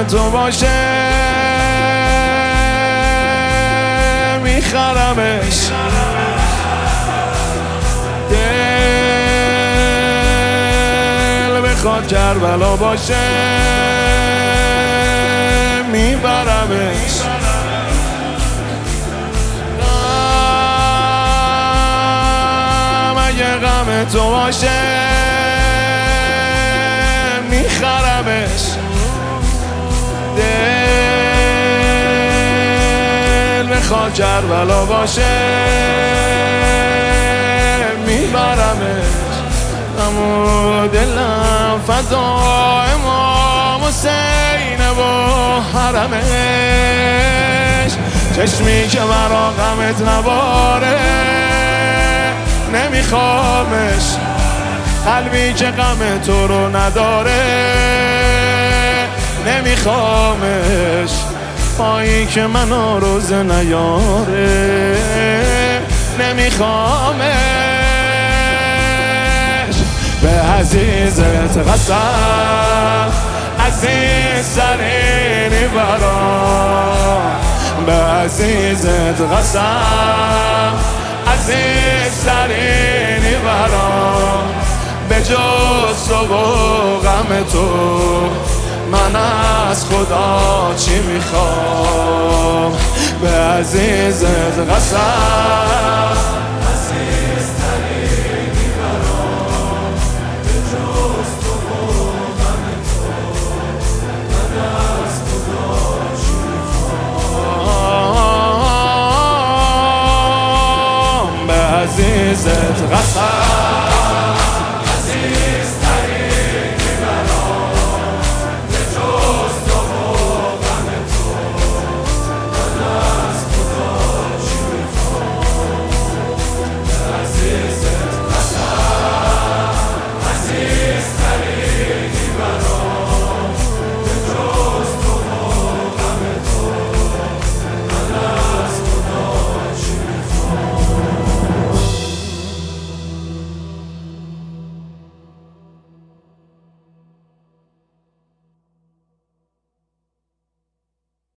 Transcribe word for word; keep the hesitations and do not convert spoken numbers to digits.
تو باشه میخرمش، دل بخواد کربلا باشه میبرمش. غم اگه غم تو باشه میخرمش، دل بخواد کربلا باشه میبرمش. اما دلم فدای امام حسین و حرمش، چشمی که مرا غمت نباره نمیخوامش، قلبی که غم تو رو نداره نمیخوامش، پایی که منو روز نیاره نمیخوامش. به عزیزت قسم عزیز سرینی برام، به عزیزت قسم عزیز سرینی برام، به جز تو و غم تو من از خدا چی میخوام. به عزیزت قسم عزیز ترینی برام، به جز تو و غم تو من از خدا چی میخوام. به عزیزت قسم